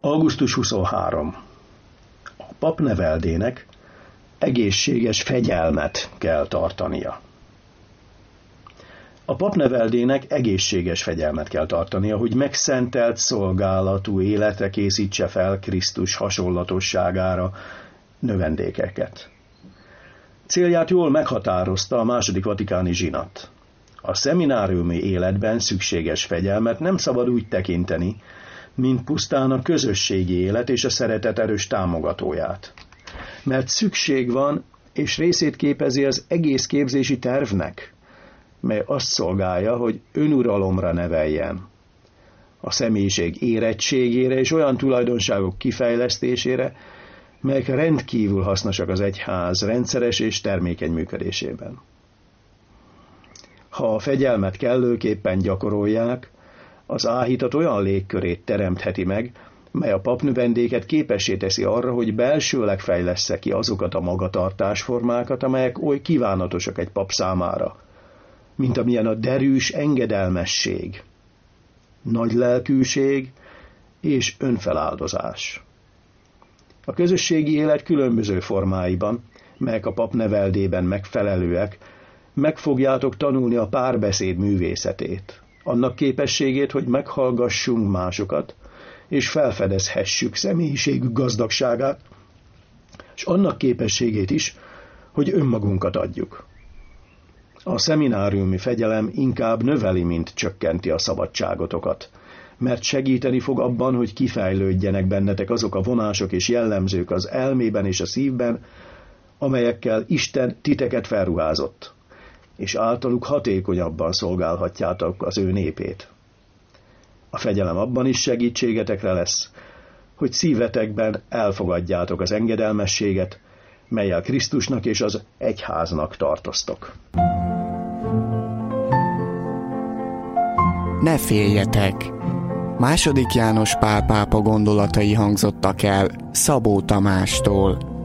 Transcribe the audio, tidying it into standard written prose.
Augusztus 23. A papneveldének egészséges fegyelmet kell tartania. A papneveldének egészséges fegyelmet kell tartania, hogy megszentelt szolgálatú életre készítse fel Krisztus hasonlatosságára növendékeket. Célját jól meghatározta a II. Vatikáni zsinat. A szemináriumi életben szükséges fegyelmet nem szabad úgy tekinteni, mint pusztán a közösségi élet és a szeretet erős támogatóját. Mert szükség van, és részét képezi az egész képzési tervnek, mely azt szolgálja, hogy önuralomra neveljen. A személyiség érettségére és olyan tulajdonságok kifejlesztésére, melyek rendkívül hasznosak az egyház rendszeres és termékeny működésében. Ha a fegyelmet kellőképpen gyakorolják, az áhítat olyan légkörét teremtheti meg, mely a papnövendéket képessé teszi arra, hogy belsőleg fejlessze ki azokat a magatartásformákat, amelyek oly kívánatosak egy pap számára, mint amilyen a derűs engedelmesség, nagy lelkűség és önfeláldozás. A közösségi élet különböző formáiban, melyek a papneveldében megfelelőek, meg fogjátok tanulni a párbeszéd művészetét, annak képességét, hogy meghallgassunk másokat, és felfedezhessük személyiségük gazdagságát, és annak képességét is, hogy önmagunkat adjuk. A szemináriumi fegyelem inkább növeli, mint csökkenti a szabadságotokat, mert segíteni fog abban, hogy kifejlődjenek bennetek azok a vonások és jellemzők az elmében és a szívben, amelyekkel Isten titeket felruházott, és általuk hatékonyabban szolgálhatjátok az ő népét. A fegyelem abban is segítségetekre lesz, hogy szívetekben elfogadjátok az engedelmességet, mellyel Krisztusnak és az egyháznak tartoztok. Ne féljetek! II. János Pál pápa gondolatai hangzottak el Szabó Tamástól.